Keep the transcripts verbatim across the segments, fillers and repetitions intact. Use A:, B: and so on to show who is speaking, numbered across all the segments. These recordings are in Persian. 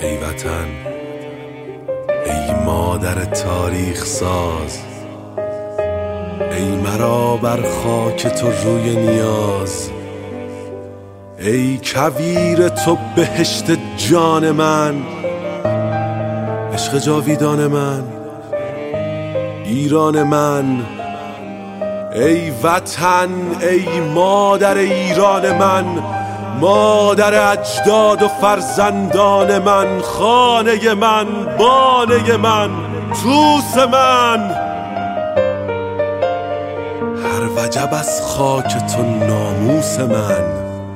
A: ای وطن، ای مادر تاریخ ساز، ای مرا بر خاک تو روی نیاز، ای کویر تو بهشت جان من، عشق جاویدان من، ایران من. ای وطن، ای مادر ایران من، مادر اجداد و فرزندان من، خانه من، بانه من، توس من. هر وجب از خاک تو ناموس من.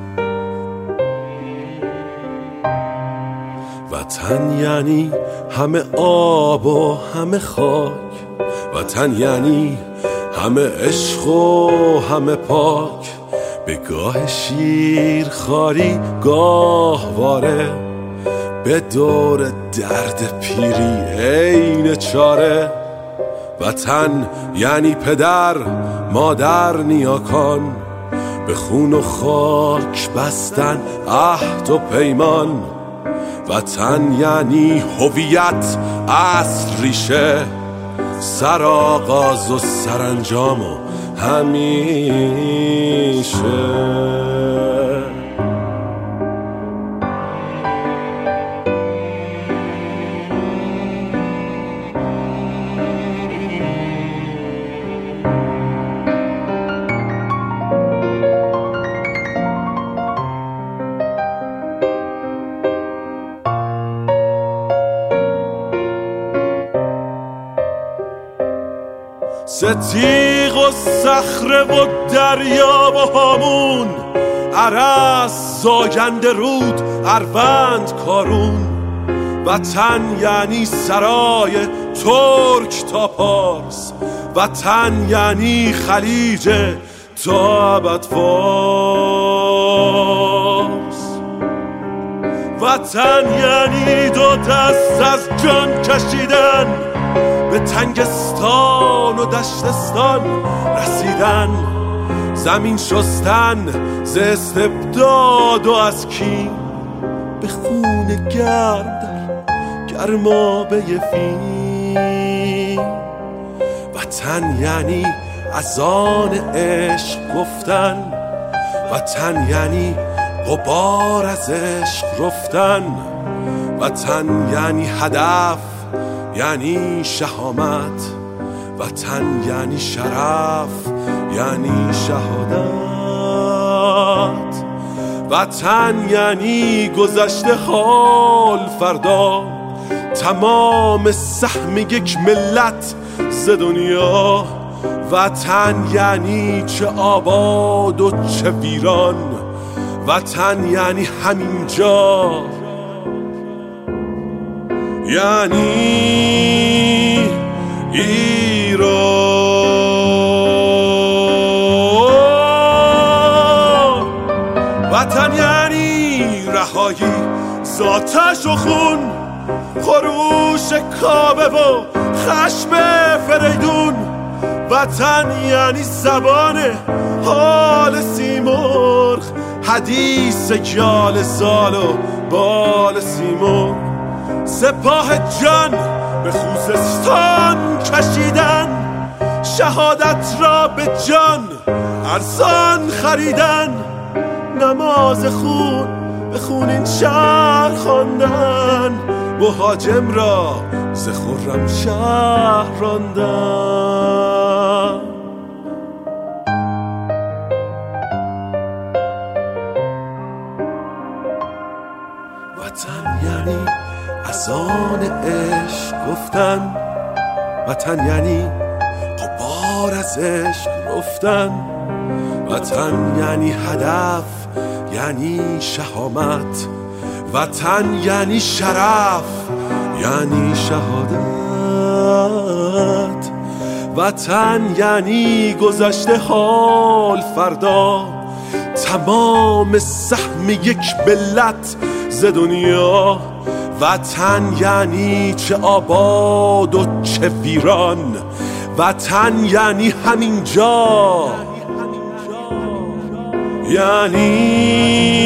A: وطن یعنی همه آب و همه خاک، وطن یعنی همه عشق و همه پاک، به گاه شیر خاری گاهواره، به دور درد پیری عین چاره. وطن یعنی پدر مادر نیاکان، به خون و خاک بستن عهد و پیمان. وطن یعنی هویت اصل ریشه، سرآغاز و سرانجام و همیشه. ستیغ و صخره و دریا و هامون، عرس زاینده رود اروند کارون. وطن یعنی سرای ترک تا پارس، وطن یعنی خلیج تا ابدفارس. وطن یعنی دو دست از جان کشیدن، به تنگستان و دشتستان رسیدن، زمین شستن ز استبداد و از کین، به خون گرم در گرمابه فین. وطن یعنی اذان عشق گفتن، وطن یعنی غبار از عشق رفتن. وطن یعنی هدف یعنی شهامت، وطن یعنی شرف یعنی شهادت. وطن یعنی گذشته حال فردا، تمام سهم یک ملت ز دنیا. وطن یعنی چه آباد و چه ویران، وطن یعنی همینجا، یعنی ایران. وطن یعنی رهایی ز آتش و خون، خروش کعبه و خشم فریدون. وطن یعنی زبان حال سیمرغ، حدیث یال سال و بال سیمرغ. سپاه جان به خوزستان کشیدن، شهادت را به جان ارزان خریدن. نماز خون به خون این شهر خواندن، مهاجم را ز خرم شهر راندن. وطن یعنی اذان عشق گفتن، وطن یعنی غبار از عشق رفتن. وطن یعنی هدف یعنی شهامت، وطن یعنی شرف یعنی شهادت. وطن یعنی گذشته حال فردا، تمام سهم یک ملت ز دنیا. وطن یعنی چه آباد و چه ویران، وطن یعنی همینجا، یعنی